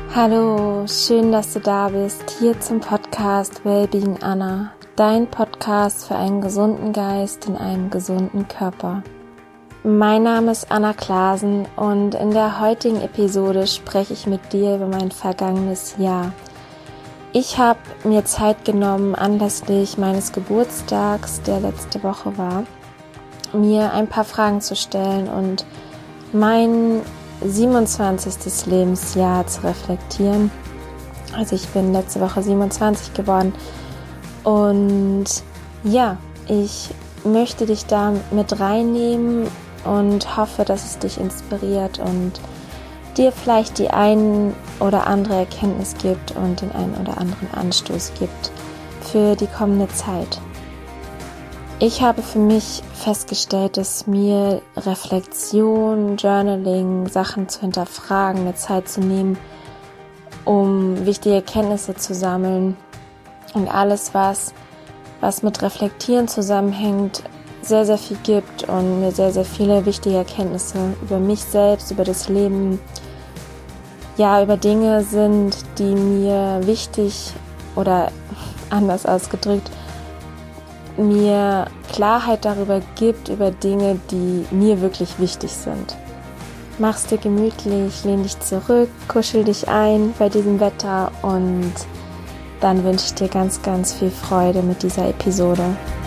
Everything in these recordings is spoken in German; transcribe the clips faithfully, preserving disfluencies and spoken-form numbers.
Hallo, schön, dass du da bist, hier zum Podcast Wellbeing Anna, dein Podcast für einen gesunden Geist in einem gesunden Körper. Mein Name ist Anna Klasen und in der heutigen Episode spreche ich mit dir über mein vergangenes Jahr. Ich habe mir Zeit genommen, anlässlich meines Geburtstags, der letzte Woche war, mir ein paar Fragen zu stellen und mein siebenundzwanzigstes Lebensjahr zu reflektieren. Also ich bin letzte Woche siebenundzwanzig geworden und ja, ich möchte dich da mit reinnehmen und hoffe, dass es dich inspiriert und dir vielleicht die ein oder andere Erkenntnis gibt und den einen oder anderen Anstoß gibt für die kommende Zeit. Ich habe für mich festgestellt, dass mir Reflexion, Journaling, Sachen zu hinterfragen, mir Zeit zu nehmen, um wichtige Erkenntnisse zu sammeln und alles, was, was mit Reflektieren zusammenhängt, sehr, sehr viel gibt und mir sehr, sehr viele wichtige Erkenntnisse über mich selbst, über das Leben, ja, über Dinge sind, die mir wichtig oder anders ausgedrückt, mir Klarheit darüber gibt, über Dinge, die mir wirklich wichtig sind. Mach's dir gemütlich, lehn dich zurück, kuschel dich ein bei diesem Wetter und dann wünsche ich dir ganz, ganz viel Freude mit dieser Episode.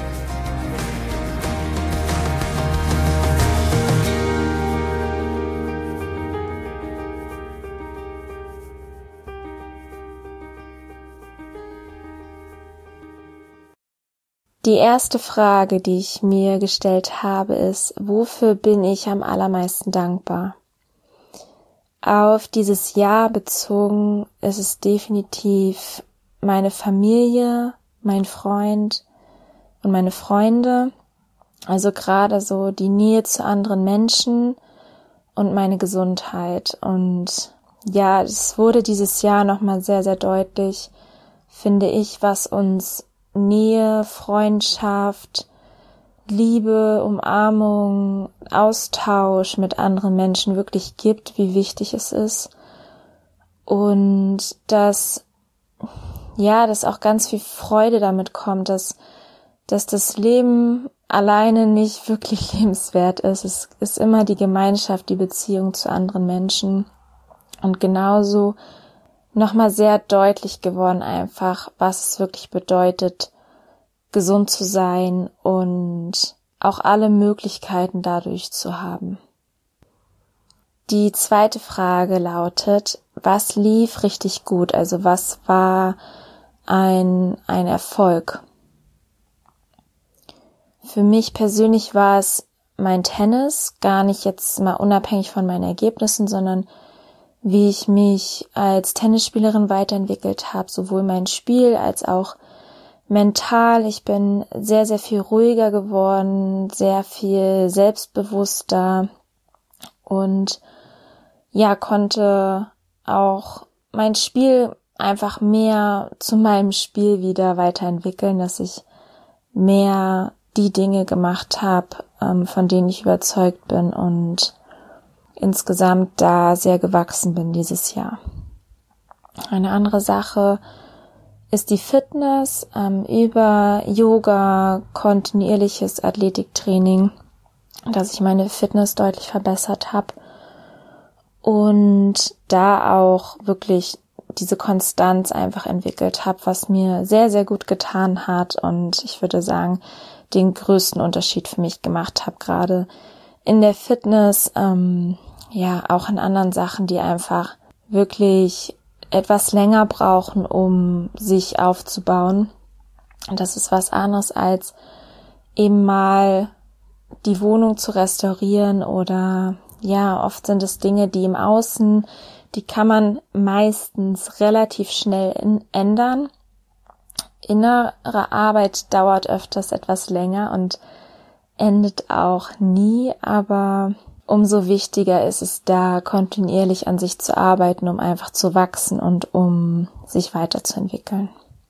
Die erste Frage, die ich mir gestellt habe, ist, wofür bin ich am allermeisten dankbar? Auf dieses Jahr bezogen ist es definitiv meine Familie, mein Freund und meine Freunde, also gerade so die Nähe zu anderen Menschen und meine Gesundheit. Und ja, es wurde dieses Jahr nochmal sehr, sehr deutlich, finde ich, was uns Nähe, Freundschaft, Liebe, Umarmung, Austausch mit anderen Menschen wirklich gibt, wie wichtig es ist und dass ja, dass auch ganz viel Freude damit kommt, dass dass das Leben alleine nicht wirklich lebenswert ist. Es ist immer die Gemeinschaft, die Beziehung zu anderen Menschen und genauso nochmal sehr deutlich geworden einfach, was es wirklich bedeutet, gesund zu sein und auch alle Möglichkeiten dadurch zu haben. Die zweite Frage lautet, was lief richtig gut? Also was war ein, ein Erfolg? Für mich persönlich war es mein Tennis, gar nicht jetzt mal unabhängig von meinen Ergebnissen, sondern wie ich mich als Tennisspielerin weiterentwickelt habe, sowohl mein Spiel als auch mental. Ich bin sehr, sehr viel ruhiger geworden, sehr viel selbstbewusster und ja, konnte auch mein Spiel einfach mehr zu meinem Spiel wieder weiterentwickeln, dass ich mehr die Dinge gemacht habe, von denen ich überzeugt bin und insgesamt da sehr gewachsen bin dieses Jahr. Eine andere Sache ist die Fitness, ähm, über Yoga, kontinuierliches Athletiktraining, dass ich meine Fitness deutlich verbessert habe und da auch wirklich diese Konstanz einfach entwickelt habe, was mir sehr, sehr gut getan hat und ich würde sagen, den größten Unterschied für mich gemacht habe, gerade in der Fitness, ähm, ja, auch in anderen Sachen, die einfach wirklich etwas länger brauchen, um sich aufzubauen. Und das ist was anderes als eben mal die Wohnung zu restaurieren oder ja, oft sind es Dinge, die im Außen, die kann man meistens relativ schnell in, ändern. Innere Arbeit dauert öfters etwas länger und endet auch nie, aber umso wichtiger ist es da, kontinuierlich an sich zu arbeiten, um einfach zu wachsen und um sich weiterzuentwickeln.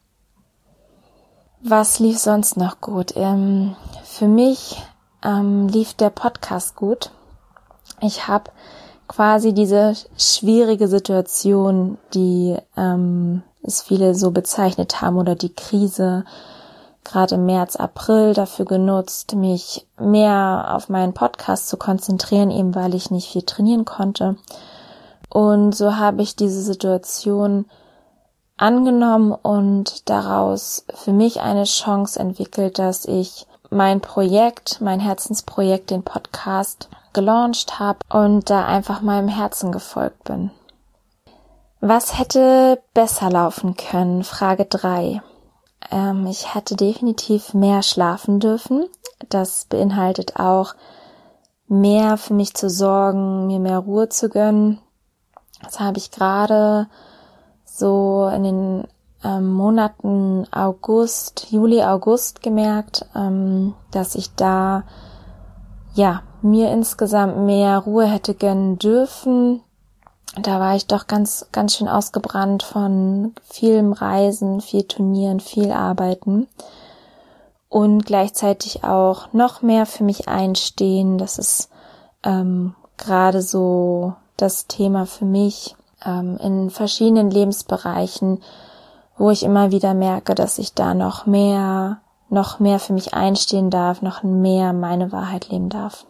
Was lief sonst noch gut? Ähm, für mich ähm, lief der Podcast gut. Ich habe quasi diese schwierige Situation, die ähm, es viele so bezeichnet haben, oder die Krise, gerade im März, April dafür genutzt, mich mehr auf meinen Podcast zu konzentrieren, eben weil ich nicht viel trainieren konnte. Und so habe ich diese Situation angenommen und daraus für mich eine Chance entwickelt, dass ich mein Projekt, mein Herzensprojekt, den Podcast, gelauncht habe und da einfach meinem Herzen gefolgt bin. Was hätte besser laufen können? Frage drei. Ähm, ich hätte definitiv mehr schlafen dürfen. Das beinhaltet auch, mehr für mich zu sorgen, mir mehr Ruhe zu gönnen. Das habe ich gerade so in den ähm, Monaten August, Juli, August gemerkt, ähm, dass ich da ja mir insgesamt mehr Ruhe hätte gönnen dürfen. Da war ich doch ganz ganz schön ausgebrannt von vielem Reisen, viel Turnieren, viel Arbeiten und gleichzeitig auch noch mehr für mich einstehen. Das ist ähm, gerade so das Thema für mich ähm, in verschiedenen Lebensbereichen, wo ich immer wieder merke, dass ich da noch mehr, noch mehr für mich einstehen darf, noch mehr meine Wahrheit leben darf.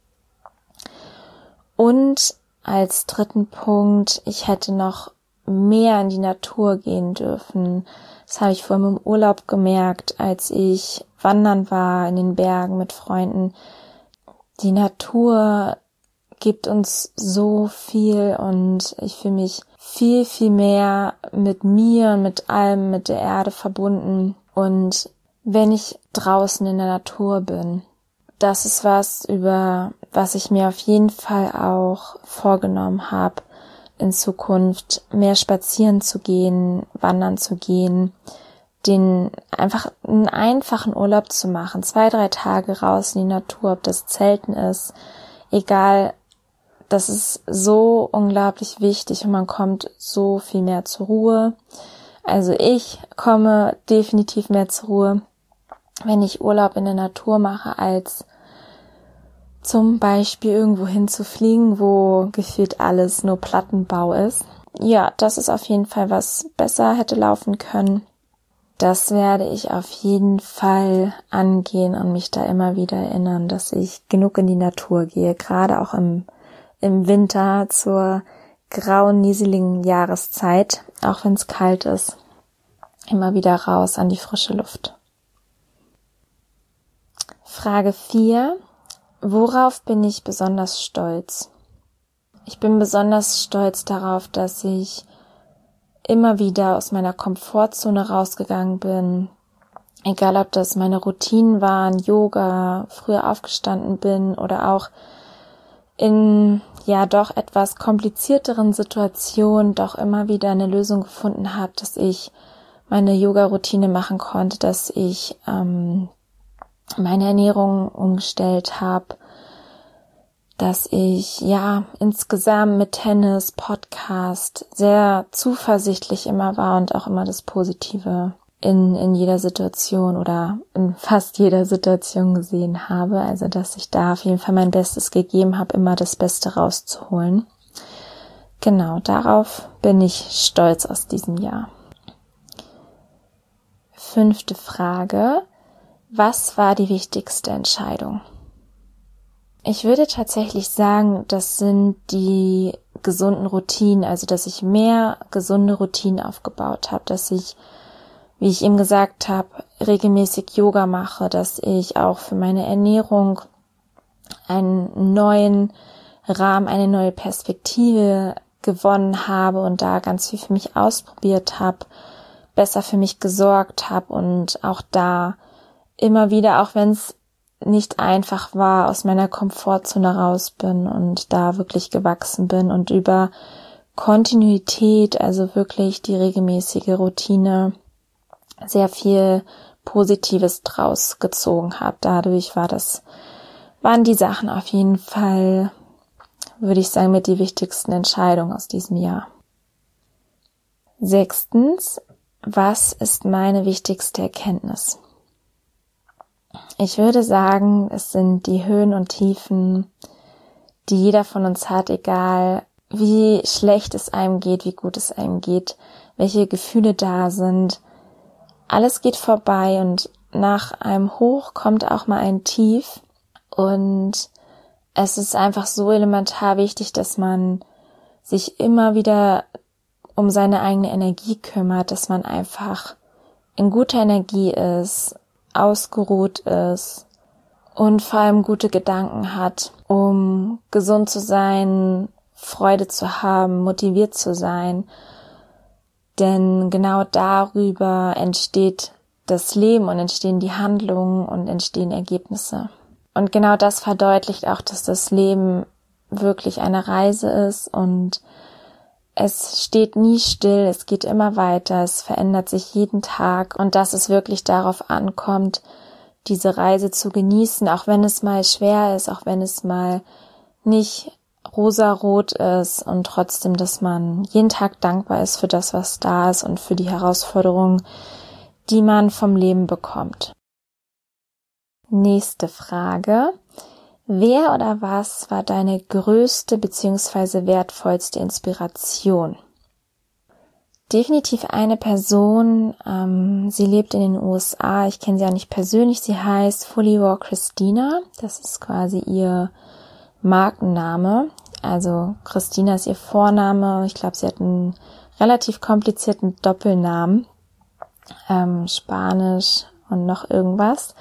Und als dritten Punkt, ich hätte noch mehr in die Natur gehen dürfen. Das habe ich vor allem im Urlaub gemerkt, als ich wandern war in den Bergen mit Freunden. Die Natur gibt uns so viel und ich fühle mich viel, viel mehr mit mir, mit allem, mit der Erde verbunden. Und wenn ich draußen in der Natur bin, das ist was, über was ich mir auf jeden Fall auch vorgenommen habe, in Zukunft mehr spazieren zu gehen, wandern zu gehen, den einfach einen einfachen Urlaub zu machen, zwei, drei Tage raus in die Natur, ob das Zelten ist, egal. Das ist so unglaublich wichtig und man kommt so viel mehr zur Ruhe. Also ich komme definitiv mehr zur Ruhe, wenn ich Urlaub in der Natur mache, als zum Beispiel irgendwo hinzufliegen, wo gefühlt alles nur Plattenbau ist. Ja, das ist auf jeden Fall, was besser hätte laufen können. Das werde ich auf jeden Fall angehen und mich da immer wieder erinnern, dass ich genug in die Natur gehe, gerade auch im im Winter zur grauen, nieseligen Jahreszeit, auch wenn es kalt ist, immer wieder raus an die frische Luft. Frage vier. Worauf bin ich besonders stolz? Ich bin besonders stolz darauf, dass ich immer wieder aus meiner Komfortzone rausgegangen bin, egal ob das meine Routinen waren, Yoga, früher aufgestanden bin oder auch in ja doch etwas komplizierteren Situationen doch immer wieder eine Lösung gefunden habe, dass ich meine Yoga-Routine machen konnte, dass ich ähm, meine Ernährung umgestellt habe, dass ich ja insgesamt mit Tennis, Podcast sehr zuversichtlich immer war und auch immer das Positive in in jeder Situation oder in fast jeder Situation gesehen habe. Also dass ich da auf jeden Fall mein Bestes gegeben habe, immer das Beste rauszuholen. Genau, darauf bin ich stolz aus diesem Jahr. Fünfte Frage. Was war die wichtigste Entscheidung? Ich würde tatsächlich sagen, das sind die gesunden Routinen, also dass ich mehr gesunde Routinen aufgebaut habe, dass ich, wie ich eben gesagt habe, regelmäßig Yoga mache, dass ich auch für meine Ernährung einen neuen Rahmen, eine neue Perspektive gewonnen habe und da ganz viel für mich ausprobiert habe, besser für mich gesorgt habe und auch da immer wieder, auch wenn es nicht einfach war, aus meiner Komfortzone raus bin und da wirklich gewachsen bin und über Kontinuität, also wirklich die regelmäßige Routine, sehr viel Positives draus gezogen habe. Dadurch war das, waren die Sachen auf jeden Fall, würde ich sagen, mit die wichtigsten Entscheidungen aus diesem Jahr. Sechstens, was ist meine wichtigste Erkenntnis? Ich würde sagen, es sind die Höhen und Tiefen, die jeder von uns hat, egal wie schlecht es einem geht, wie gut es einem geht, welche Gefühle da sind. Alles geht vorbei und nach einem Hoch kommt auch mal ein Tief. Und es ist einfach so elementar wichtig, dass man sich immer wieder um seine eigene Energie kümmert, dass man einfach in guter Energie ist, ausgeruht ist und vor allem gute Gedanken hat, um gesund zu sein, Freude zu haben, motiviert zu sein. Denn genau darüber entsteht das Leben und entstehen die Handlungen und entstehen Ergebnisse. Und genau das verdeutlicht auch, dass das Leben wirklich eine Reise ist und es steht nie still, es geht immer weiter, es verändert sich jeden Tag und dass es wirklich darauf ankommt, diese Reise zu genießen, auch wenn es mal schwer ist, auch wenn es mal nicht rosarot ist und trotzdem, dass man jeden Tag dankbar ist für das, was da ist und für die Herausforderungen, die man vom Leben bekommt. Nächste Frage. Wer oder was war deine größte bzw. wertvollste Inspiration? Definitiv eine Person, ähm, sie lebt in den U S A, ich kenne sie auch nicht persönlich, sie heißt Fully Raw Christina, das ist quasi ihr Markenname, also Christina ist ihr Vorname, ich glaube, sie hat einen relativ komplizierten Doppelnamen, ähm, Spanisch und noch irgendwas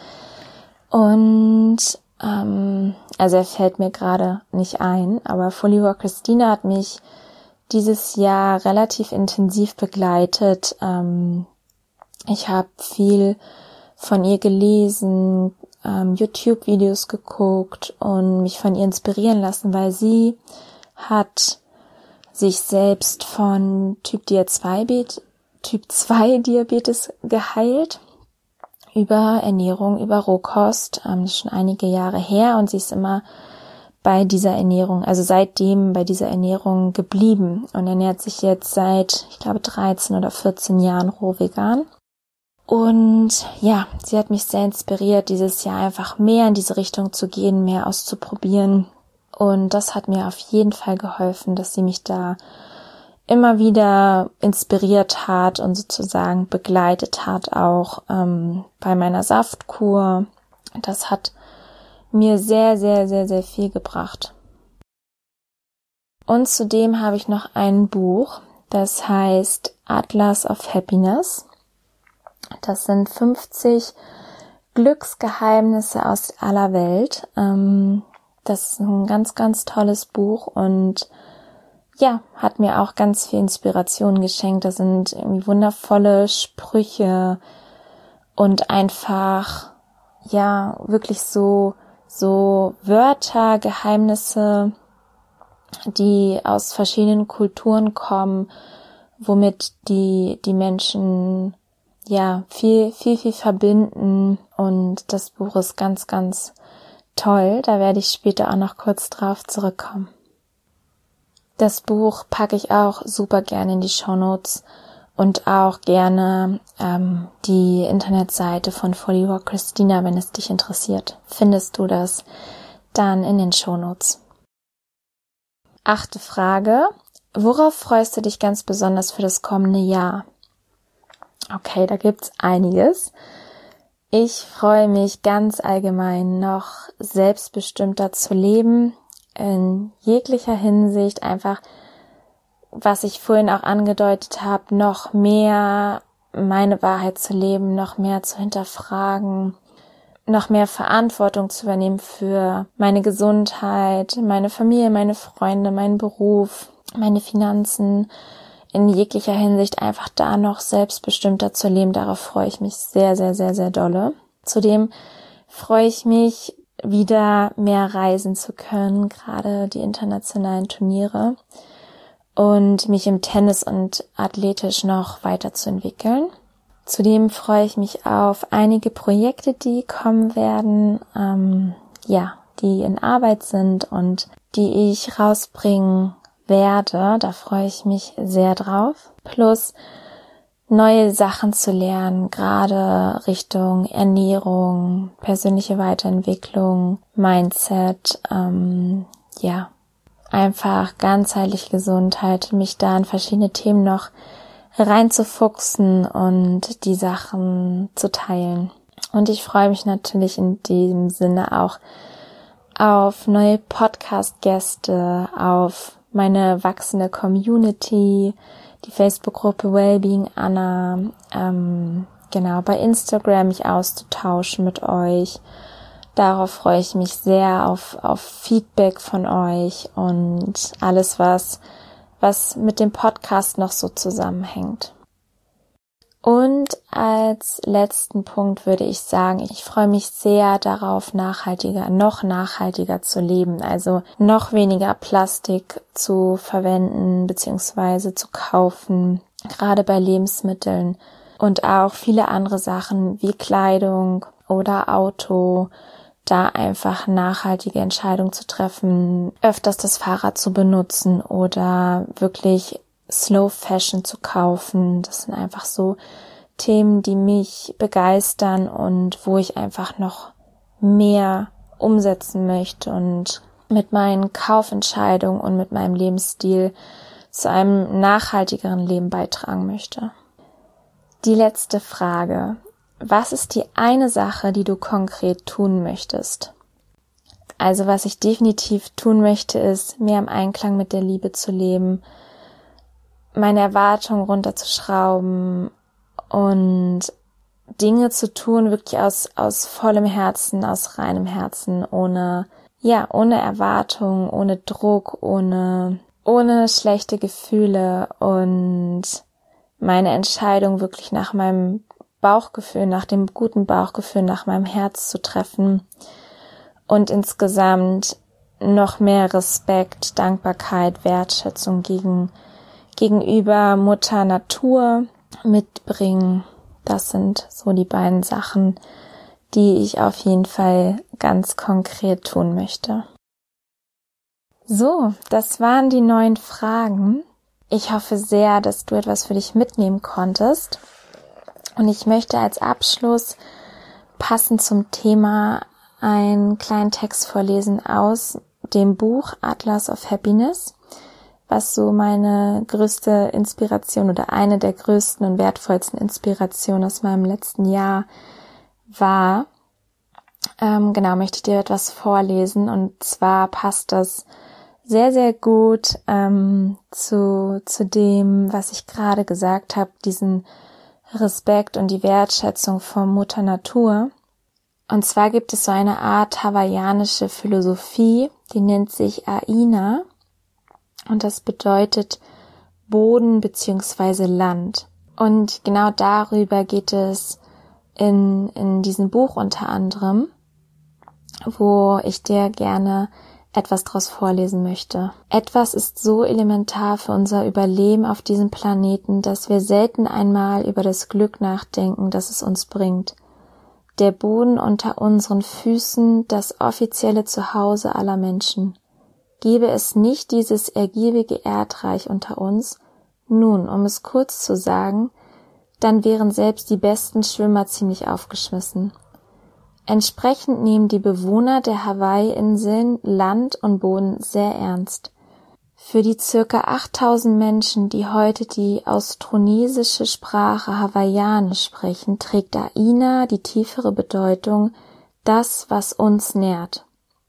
und ähm, also er fällt mir gerade nicht ein, aber Fully Raw Christina hat mich dieses Jahr relativ intensiv begleitet. Ähm, ich habe viel von ihr gelesen, ähm, YouTube-Videos geguckt und mich von ihr inspirieren lassen, weil sie hat sich selbst von Typ zwei Diabetes geheilt über Ernährung, über Rohkost, ähm, schon einige Jahre her und sie ist immer bei dieser Ernährung, also seitdem bei dieser Ernährung geblieben und ernährt sich jetzt seit, ich glaube, dreizehn oder vierzehn Jahren roh vegan. Und ja, sie hat mich sehr inspiriert, dieses Jahr einfach mehr in diese Richtung zu gehen, mehr auszuprobieren. Und das hat mir auf jeden Fall geholfen, dass sie mich da immer wieder inspiriert hat und sozusagen begleitet hat, auch ähm, bei meiner Saftkur. Das hat mir sehr, sehr, sehr, sehr viel gebracht. Und zudem habe ich noch ein Buch, das heißt Atlas of Happiness. Das sind fünfzig Glücksgeheimnisse aus aller Welt. Das ist ein ganz, ganz tolles Buch und ja, hat mir auch ganz viel Inspiration geschenkt. Da sind irgendwie wundervolle Sprüche und einfach, ja, wirklich so so Wörter, Geheimnisse, die aus verschiedenen Kulturen kommen, womit die die Menschen ja viel viel viel verbinden und das Buch ist ganz ganz toll, da werde ich später auch noch kurz drauf zurückkommen. Das Buch packe ich auch super gerne in die Shownotes und auch gerne ähm, die Internetseite von Fully Raw Christina, wenn es dich interessiert. Findest du das dann in den Shownotes. Achte Frage. Worauf freust du dich ganz besonders für das kommende Jahr? Okay, da gibt's einiges. Ich freue mich ganz allgemein noch selbstbestimmter zu leben, in jeglicher Hinsicht einfach, was ich vorhin auch angedeutet habe, noch mehr meine Wahrheit zu leben, noch mehr zu hinterfragen, noch mehr Verantwortung zu übernehmen für meine Gesundheit, meine Familie, meine Freunde, meinen Beruf, meine Finanzen, in jeglicher Hinsicht einfach da noch selbstbestimmter zu leben. Darauf freue ich mich sehr, sehr, sehr, sehr dolle. Zudem freue ich mich, wieder mehr reisen zu können, gerade die internationalen Turniere. Und mich im Tennis und athletisch noch weiterzuentwickeln. Zudem freue ich mich auf einige Projekte, die kommen werden, ähm, ja, die in Arbeit sind und die ich rausbringen werde. Da freue ich mich sehr drauf. Plus neue Sachen zu lernen, gerade Richtung Ernährung, persönliche Weiterentwicklung, Mindset, ähm, ja, einfach ganzheitliche Gesundheit, mich da in verschiedene Themen noch reinzufuchsen und die Sachen zu teilen. Und ich freue mich natürlich in diesem Sinne auch auf neue Podcast-Gäste, auf meine wachsende Community, die Facebook-Gruppe Wellbeing Anna, ähm, genau, bei Instagram mich auszutauschen mit euch. Darauf freue ich mich sehr, auf, auf Feedback von euch und alles, was, was mit dem Podcast noch so zusammenhängt. Und als letzten Punkt würde ich sagen, ich freue mich sehr darauf, nachhaltiger, noch nachhaltiger zu leben, also noch weniger Plastik zu verwenden bzw. zu kaufen, gerade bei Lebensmitteln und auch viele andere Sachen wie Kleidung oder Auto, da einfach nachhaltige Entscheidungen zu treffen, öfters das Fahrrad zu benutzen oder wirklich Slow Fashion zu kaufen. Das sind einfach so Themen, die mich begeistern und wo ich einfach noch mehr umsetzen möchte und mit meinen Kaufentscheidungen und mit meinem Lebensstil zu einem nachhaltigeren Leben beitragen möchte. Die letzte Frage. Was ist die eine Sache, die du konkret tun möchtest? Also was ich definitiv tun möchte, ist, mehr im Einklang mit der Liebe zu leben, meine Erwartungen runterzuschrauben und Dinge zu tun, wirklich aus aus vollem Herzen, aus reinem Herzen, ohne ja, ohne Erwartung, ohne Druck, ohne ohne schlechte Gefühle und meine Entscheidung wirklich nach meinem Bauchgefühl, nach dem guten Bauchgefühl, nach meinem Herz zu treffen und insgesamt noch mehr Respekt, Dankbarkeit, Wertschätzung gegen gegenüber Mutter Natur mitbringen. Das sind so die beiden Sachen, die ich auf jeden Fall ganz konkret tun möchte. So, das waren die neun Fragen. Ich hoffe sehr, dass du etwas für dich mitnehmen konntest. Und ich möchte als Abschluss passend zum Thema einen kleinen Text vorlesen aus dem Buch Atlas of Happiness, was so meine größte Inspiration oder eine der größten und wertvollsten Inspirationen aus meinem letzten Jahr war. Ähm, genau, möchte ich dir etwas vorlesen und zwar passt das sehr, sehr gut ähm, zu, zu dem, was ich gerade gesagt habe, diesen Respekt und die Wertschätzung von Mutter Natur. Und zwar gibt es so eine Art hawaiianische Philosophie, die nennt sich Aina und das bedeutet Boden bzw. Land. Und genau darüber geht es in, in diesem Buch unter anderem, wo ich dir gerne etwas draus vorlesen möchte. Etwas ist so elementar für unser Überleben auf diesem Planeten, dass wir selten einmal über das Glück nachdenken, das es uns bringt. Der Boden unter unseren Füßen, das offizielle Zuhause aller Menschen. Gäbe es nicht dieses ergiebige Erdreich unter uns, nun, um es kurz zu sagen, dann wären selbst die besten Schwimmer ziemlich aufgeschmissen. Entsprechend nehmen die Bewohner der Hawaii-Inseln Land und Boden sehr ernst. Für die circa achttausend Menschen, die heute die austronesische Sprache Hawaiianisch sprechen, trägt Aina die tiefere Bedeutung, das, was uns nährt.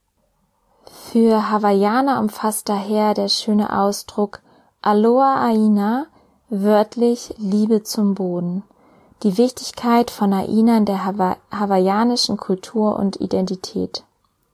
Für Hawaiianer umfasst daher der schöne Ausdruck Aloha Aina, wörtlich Liebe zum Boden. Die Wichtigkeit von Aina in der Hawa- hawaiianischen Kultur und Identität.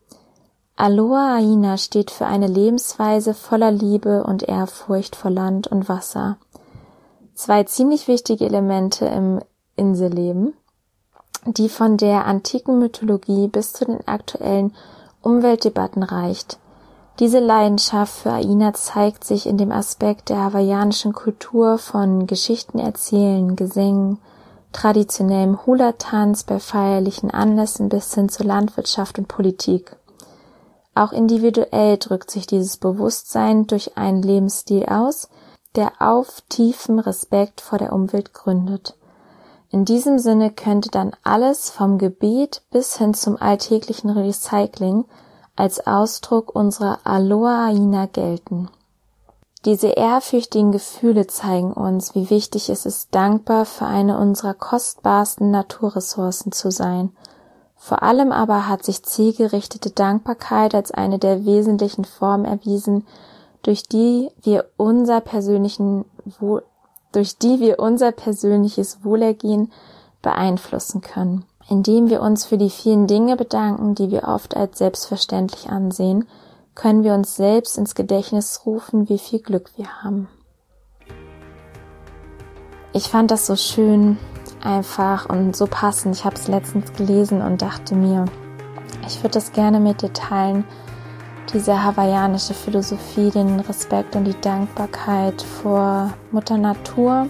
Aloha Aina steht für eine Lebensweise voller Liebe und Ehrfurcht vor Land und Wasser. Zwei ziemlich wichtige Elemente im Inselleben, die von der antiken Mythologie bis zu den aktuellen Umweltdebatten reicht. Diese Leidenschaft für Aina zeigt sich in dem Aspekt der hawaiianischen Kultur von Geschichten erzählen, Gesängen, traditionellem Hula-Tanz bei feierlichen Anlässen bis hin zur Landwirtschaft und Politik. Auch individuell drückt sich dieses Bewusstsein durch einen Lebensstil aus, der auf tiefem Respekt vor der Umwelt gründet. In diesem Sinne könnte dann alles vom Gebet bis hin zum alltäglichen Recycling als Ausdruck unserer Aloha Aina gelten. Diese ehrfürchtigen Gefühle zeigen uns, wie wichtig es ist, dankbar für eine unserer kostbarsten Naturressourcen zu sein. Vor allem aber hat sich zielgerichtete Dankbarkeit als eine der wesentlichen Formen erwiesen, durch die wir unser persönlichen Wohl, durch die wir unser persönliches Wohlergehen beeinflussen können, indem wir uns für die vielen Dinge bedanken, die wir oft als selbstverständlich ansehen, können wir uns selbst ins Gedächtnis rufen, wie viel Glück wir haben. Ich fand das so schön, einfach und so passend. Ich habe es letztens gelesen und dachte mir, ich würde das gerne mit dir teilen, diese hawaiianische Philosophie, den Respekt und die Dankbarkeit vor Mutter Natur.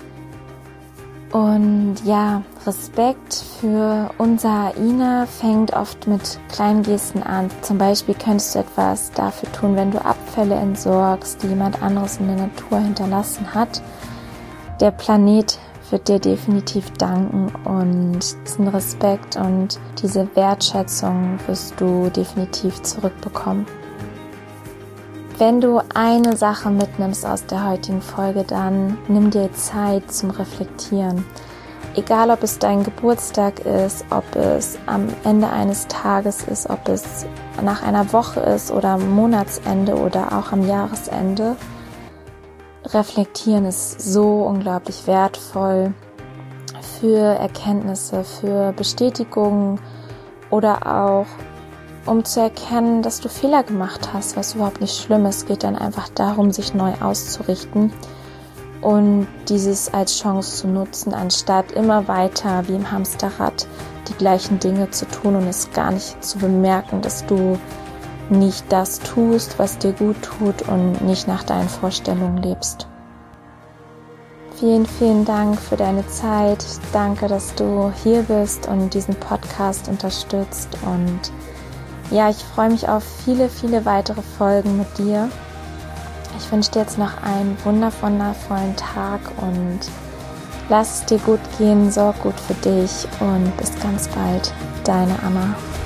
Und ja, Respekt für unser Aina fängt oft mit kleinen Gesten an. Zum Beispiel könntest du etwas dafür tun, wenn du Abfälle entsorgst, die jemand anderes in der Natur hinterlassen hat. Der Planet wird dir definitiv danken und diesen Respekt und diese Wertschätzung wirst du definitiv zurückbekommen. Wenn du eine Sache mitnimmst aus der heutigen Folge, dann nimm dir Zeit zum Reflektieren. Egal, ob es dein Geburtstag ist, ob es am Ende eines Tages ist, ob es nach einer Woche ist oder am Monatsende oder auch am Jahresende. Reflektieren ist so unglaublich wertvoll für Erkenntnisse, für Bestätigungen oder auch um zu erkennen, dass du Fehler gemacht hast, was überhaupt nicht schlimm ist. Es geht dann einfach darum, sich neu auszurichten und dieses als Chance zu nutzen, anstatt immer weiter wie im Hamsterrad die gleichen Dinge zu tun und es gar nicht zu bemerken, dass du nicht das tust, was dir gut tut und nicht nach deinen Vorstellungen lebst. Vielen, vielen Dank für deine Zeit. Danke, dass du hier bist und diesen Podcast unterstützt. Und ja, ich freue mich auf viele, viele weitere Folgen mit dir. Ich wünsche dir jetzt noch einen wundervollen Tag und lass es dir gut gehen, sorg gut für dich und bis ganz bald. Deine Anna.